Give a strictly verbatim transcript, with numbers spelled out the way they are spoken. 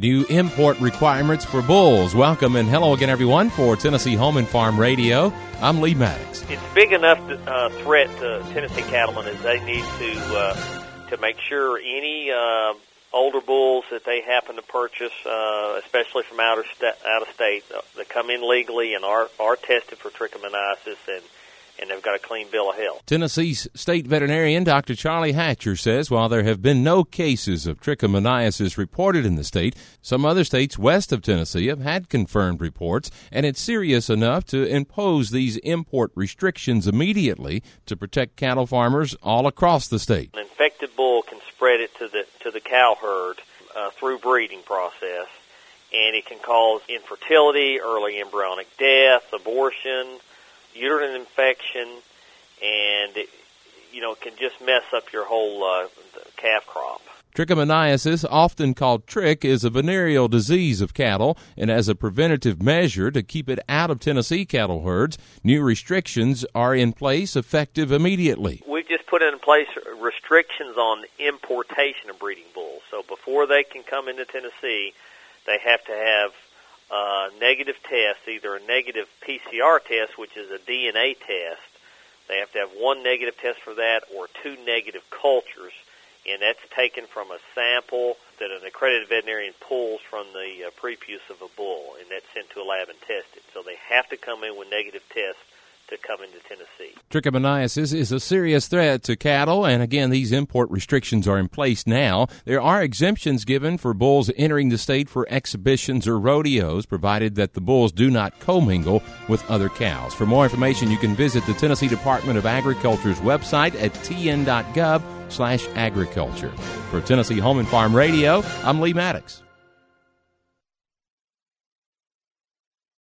New import requirements for bulls. Welcome and hello again, everyone, for Tennessee Home and Farm Radio. I'm Lee Maddox. It's big enough uh, threat to Tennessee cattlemen as they need to uh, to make sure any uh, older bulls that they happen to purchase, uh, especially from out of, sta- out of state, uh, that come in legally and are, are tested for trichomoniasis and and they've got a clean bill of health. Tennessee's state veterinarian, Doctor Charlie Hatcher, says while there have been no cases of trichomoniasis reported in the state, some other states west of Tennessee have had confirmed reports, and it's serious enough to impose these import restrictions immediately to protect cattle farmers all across the state. An infected bull can spread it to the to the cow herd uh, through breeding process, and it can cause infertility, early embryonic death, abortion, uterine infection, and it, you know, it can just mess up your whole uh, calf crop. Trichomoniasis, often called trick, is a venereal disease of cattle, and as a preventative measure to keep it out of Tennessee cattle herds, new restrictions are in place effective immediately. We've just put in place restrictions on importation of breeding bulls. So before they can come into Tennessee, they have to have Uh, negative tests, either a negative P C R test, which is a D N A test. They have to have one negative test for that or two negative cultures, and that's taken from a sample that an accredited veterinarian pulls from the uh, prepuce of a bull, and that's sent to a lab and tested. So they have to come in with negative tests to come into Tennessee. Trichomoniasis is a serious threat to cattle, and again, these import restrictions are in place now. There are exemptions given for bulls entering the state for exhibitions or rodeos, provided that the bulls do not commingle with other cows. For more information, you can visit the Tennessee Department of Agriculture's website at t n dot gov slash agriculture. For Tennessee Home and Farm Radio, I'm Lee Maddox.